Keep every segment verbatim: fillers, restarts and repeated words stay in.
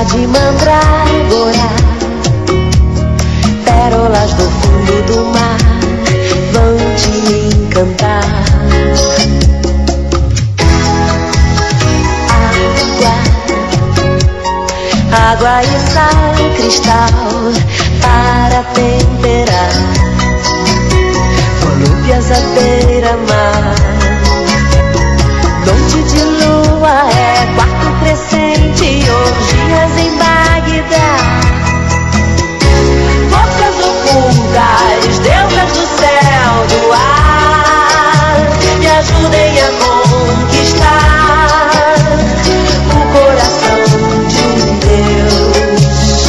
de mandragora, pérolas do fundo do mar vão te encantar. Água, água e sal, cristal para temperar, volúpias à beira-mar. Noite de lua é quarto crescente, orgias em Bagdá. Forças ocultas, deusas do céu, do ar, me ajudem a conquistar o coração de um Deus.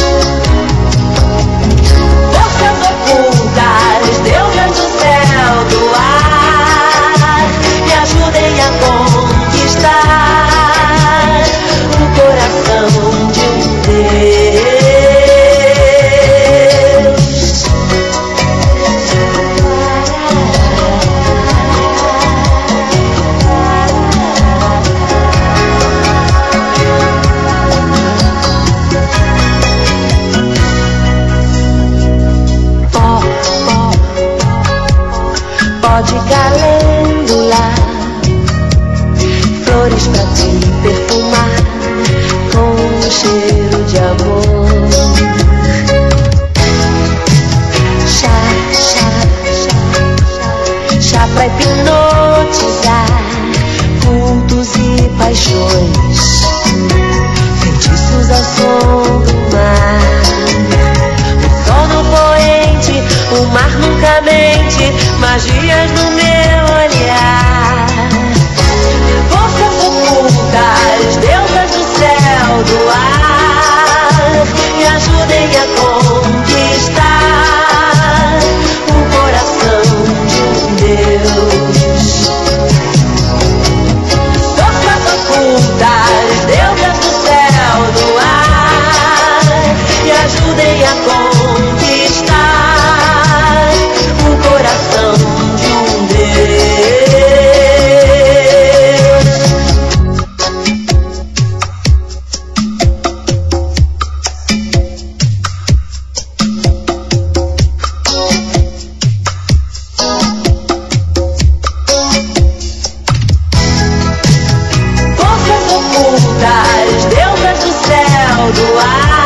Forças ocultas, deusas do céu, do ar, me ajudem a conquistar o coração de um Deus. Pó, pó, pó de calêndula, flores pra te perfumar com um cheiro de amor. Chá, chá, chá, chá pra hipnotizar cultos e paixões, feitiços ao som do mar. O sono poente, o mar nunca mente, magias no meu olhar. Forças ocultas, deusas do céu, do ar, me ajudem a conquistar o coração de um Deus. Forças ocultas, deusas do céu, do ar, me ajudem a conquistar o coração de um Deus. Forças ocultas, deusas do céu, do ar,